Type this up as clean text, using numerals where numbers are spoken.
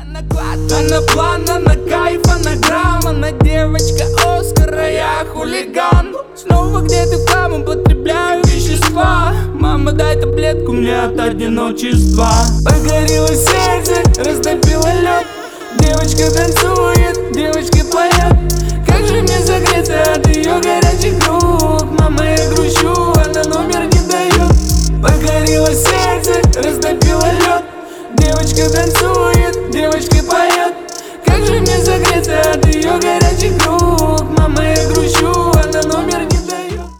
Она план, она кайф, она грамм. Она девочка Оскара, я хулиган. Снова где-то в хлам, употребляю вещества. Мама, дай таблетку мне от одиночества. Погорело сердце, растопило лед. Девочка танцует, девочка поет. Как же мне согреться от ее горячих рук. Мама, я грущу, она номер не дает. Погорело сердце, растопило лед. Девочка танцует, девочка поет. Как же мне согреться от ее горячих рук. Мама, я грущу, она номер